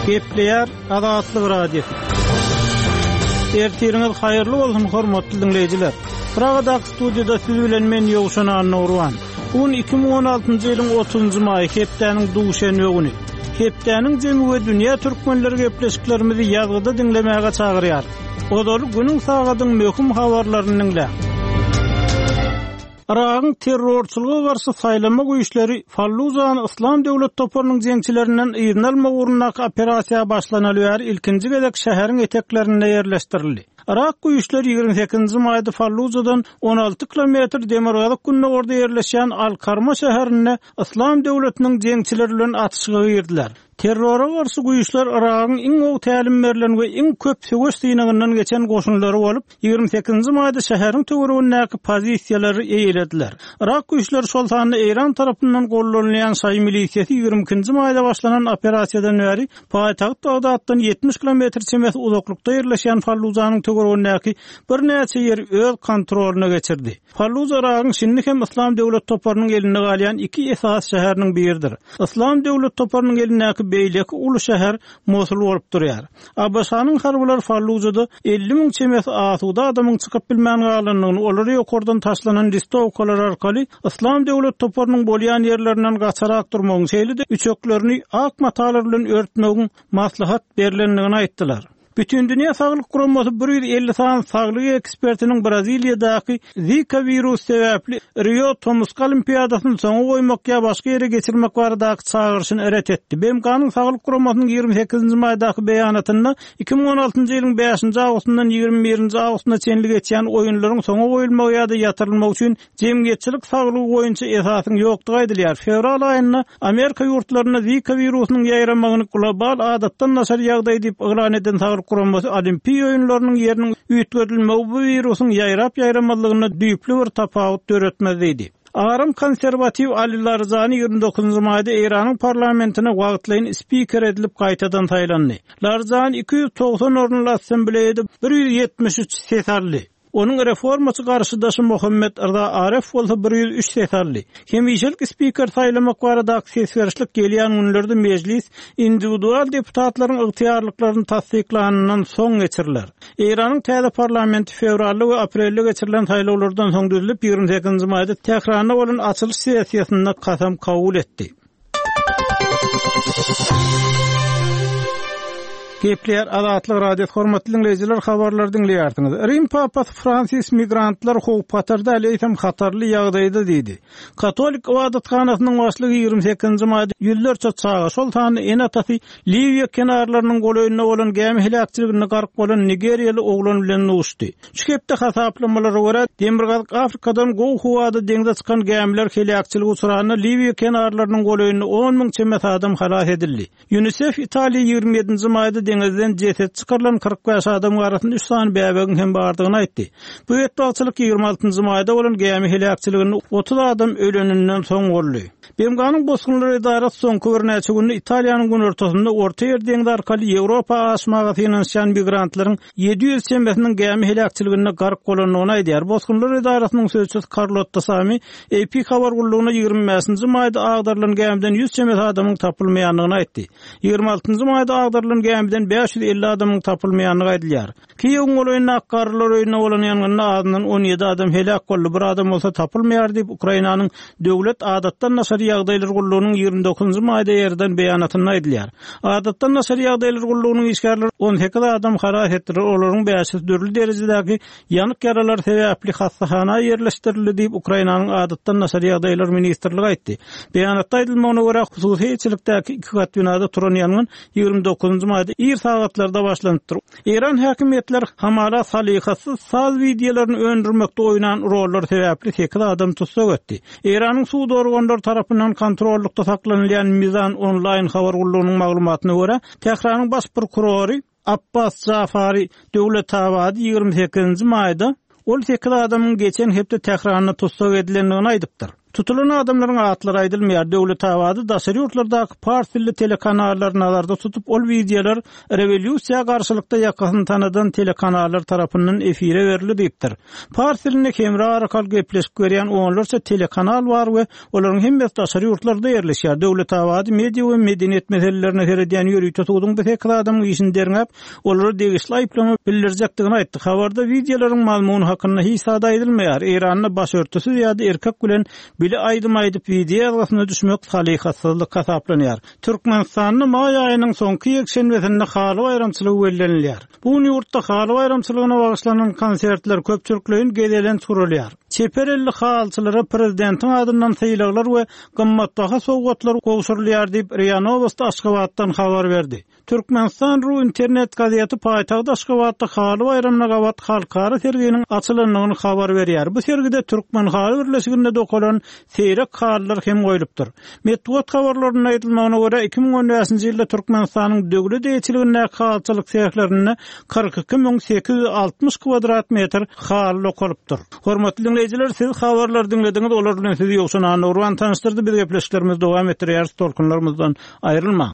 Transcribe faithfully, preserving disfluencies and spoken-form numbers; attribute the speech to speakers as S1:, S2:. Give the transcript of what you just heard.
S1: Gepleýär Azatlyk radiosu. Ertiriňiz haýyrly bolsun hormatly dinleýijiler. Pragada studiýada siz bilen men Ýogşan Anurwan. Bu iki bin on altyncy ýylyň otuzunçy maý hepdeniň duşanby güni. Hepdeniň jemy we dünýä türkmenleri gepleşiklerimizi ýazgyda dinlemäge çagyrýar. Odol günüň sagadyň möhüm habarlaryny dinle. Irak'ın terrorçuluğa karşı saylama güýçleri Fallujany Islam Döwlet toparynyň jeňçilerinden ýygyny alma ugrundaky operasiýa başlanaly bäri ilkinji gezek şäheriň eteklerine ýerleşdirildi. Irak güýçleri ýygrimi sekizinçi maýda Fallujadan on alty kilometr demirgalyk günnägorda ýerleşýän Al-Karma şäherine Islam Döwletiniň jeňçileri bilen atışyga girdiler. Terrora garşy güýçler Irak'ın iň ow tälim berilen we iň köp söwüş synagynyň geçen goşunlary bolup ýygrimi sekizinçi maýda şäheriň töweregindäki pozisiýalary eýlediler. Irak güýçleri şol sany Eýran tarapyndan gollanýan şaý milisiýeti ýygrimi ikinji maýda başlanan operasiýadan bäri paýtaht Bagdatdan yetmiş kilometr çemesi uzaklykda ýerleşýän Fallujanyň töweregindäki bir näçe ýer öz kontrolyna geçirdi. Falluja Irak'ın şinni hem Islam Döwlet toparynyň eline galýan iki esas şäheriniň biridir. Islam Döwlet toparynyň elindäki beýleki uly şäher Mosul bolup durýar. Abbasanyň harbylar Fallujada elli miň çemesi asuda adamyň çykyp bilmän galanlygyny olary ýokurdan taşlanan distowkalar arkaly Islam Döwlet toparynyň bolýan ýerlerinden gaçarak durmagyň şeýle de üçeklerini ak matalar bilen örtmegiň maslahat berilendigini aýtdylar. Bütün Dünya Sağlık Kuraması bir yüz elli san saglyk ekspertiniň Braziliýadaky Zika virus sebäpli Rio Tomusk Olimpiadasyny soňa goýmak ýa başga ýere geçirmek baradaky çağırşyny eret etdi. B M K'nyň Sağlyk Kuramasynyň ýygrimi sekizinçi maýdaky beýanatynda iki bin on altyncy ýylyň beşinçi awgustundan ýygrimi birinçi awgustuna çenli geçýän oýunlaryň soňa goýulmagy ýa-da ýatyrylmagy üçin jemgyýetçilik saglygy boýunça esasyň ýokdugy aýdylýar. Fevral aýynda Amerika ýurtlaryna Zika virusynyň ýaýramagyny global adatdan naşar ýagdaý diýip iglan eden Kuraması Olimpiya oyunlarının yerinin üýtgedilmegi bu virusun ýaýrap ýaýramalygyna düýpli bir tapawut töretmezdi. Aram konservativ Ali Larzani ýygrimi dokuzunçy maýda Eýranyň parlamentine wagtlaýyn spiker edilip gaýtadan taýlandy. Larzani iki yüz doksan orunly assambleýede bir yüz ýetmiş üç ses aldy. Onun reformaçy garşydaşy Muhammed Rza Aref bolsa bir yüz üç ses aldy. Hemişelik spiker taýlamak baradaky sesverişlik gelýän günlerde mejlis individual deputatlaryň ygtyýarlyklaryny tasdiklanynyň soň geçiriler. Eýranyň täze parlamenti fevralda we aprelde geçirilen taýlawlardan soň düzülip ýygrimi sekizinçi maýda täkrarna bolan açylyş sessiýasyna kasam kabul etdi. Gepleýär Azatlyk radio hormatly dinleýijiler, habarlar dinleýärdiňiz. Rim papasy Fransis migrantlar howp patarda aleýsem hatarly ýagdaýda diýdi. Katolik ibadatxanasynyň başlygy ýygrimi sekizinçi maýda ýüllerçe çağa şol tany en atasy Liwiýa kenarlarynyň golaýyna bolan gäme hilakçylygyny gark bolan Nigeriýaly oglan bilen uçdy. Şu hepde hasaplamalara görä Demirgazyk Afrikadan gow howada deňze çykan gämeler hilakçylygy uçuranyna Liwiýa kenarlarynyň golaýyna on miň çemes adam halas edildi. UNICEF Italiýa ýygrimi ýedinçi maýda deňizden ceset çykarlan kırk beş adam arasynda üç sany bäbägiň hem bardygyny aýtdy. Bu etbaçylyk ýygrimi altyncy maýda bolan gäme hilakçylygyny otuz adam öleninden soň boldy. B M K'nyň bosgunlary idarasy soňky bir näçe günde Italiýanyň gün ortasynda orta ýer deňde arkaly Ýewropa aşmagy finansiýan migrantlaryň yedi yüz çembesiniň gäme hilakçylygyna gark bolanyny aýdýar. Bosgunlary idarasynyň sözçüsi Carlotta Sami A P habar gullugyna ýygrimi beşinçi maýda agdarylan gämeden yüz çemes adamyň tapylmaýanlygyny aýtdy. ýygrimi altyncı maýda agdarylan gämeden beş yüz elli adamyň tapylmaýanlygy aýdylýar. Kiýew golaýyna akkarlar öýüne bolan ýangynda adynyň on ýedi adam helak boldy. Bir adam bolsa tapylmaýar diýip Ukrainanyň döwlet adatdan naşar ýagdaýlar gullugynyň ýygrimi dokuňunçy maýda ýerden beýanatyny aýdylýar. Adatdan naşar ýagdaýlar gullugynyň işgärleri on sekiz adam haras etdiler. Olaryň beşi dörtlü derejedäki ýanyk ýaralar sebäpli hastahana ýerleşdirildi diýip Ukrainanyň adatdan naşar ýagdaýlar ministrligi aýtdy. Beýanatda aýdylmagyna görä hususy etçilikdäki iki kat binada turan ýangyn ýygrimi dokuňunçy maýda ir sagatlarda başlandyr. Eýran häkimetler hamala salyhasyz saz videolaryny öndürmekde oýnan roller sebäpli sekiz adam tutsak etdi. Eýranyň suw dorganlar tarapyndan kontrollukda saklanýan Mizan online habar gullugynyň maglumatyna görä, Tehranyň baş prokurory Abbas Jafari Döwletabady ýygrimi sekizinçi maýda ol sekiz adamyň geçen hepde Tehranyna tutsak edilendigini aýdypdyr. Tutulan adamlaryň atlary aýdylmaýar. Döwlet awady daşary ýurtlardaky partilli telekanallar nazarda tutup ol wideolar rewolýusiýa garşylykda ýakyn tanadan telekanallar tarapyndan efire berildi diýipdir. Partilini kemra arakal gepleşip berýän onlarça telekanal bar we olaryň hemmesi daşary ýurtlarda ýerleşýär. Döwlet awady media we medeniýet meselelerini herediýän ýöri tutugyň bir hekli adamyň işini derňäp, olary degişli aýplama bildirjekdigini aýtdy. Habarda wideolaryň malmunu hakynda hisada aýdylmaýar. Iranyň baş örtüsü ýa-da erkek bilen bile aýdym aýdyp video arasynda düşmek halykatsızlyk hasaplanýar. Türkmenistanyň may aýynyň soňky ýekşenbesinde haly bayramçylygy bellenilýär. Bu ýurtda haly bayramçylygyna bagyşlanan konsertler köpçülikleýin gedelen surulýar. Çeperelli halçylara prezidentiň adyndan syýlaglar we gymmatbaha sowgatlar gowşurulýar diýip R I A Novosti Aşgabatdan habar berdi. Türkmenistan Ru internet gazety paýtagda Aşgabatda haly bayramyna gawat halkara serginiň açylandygyny habar berýär. Bu sergide Türkmen haly birleşiginde dokulan seýrek halylar hem goýulypdyr. Medeniýet habarlaryna aýdylmagyna görä iki ming on beşinji ýylda Türkmenistanyň döwlet eýçiliginde halçylyk seýeklerini kırk iki bin sekiz yüz altmış kvadrat metr haly lokalypdyr. Hormatly dinleyijiler, siz habarlar dinlediňiz, olar bilen sizi ýokşan Nurwan tanıştyrdy. Biz gepleşiklerimiz dowam etdirýär, tolkunlarymyzdan aýrylma.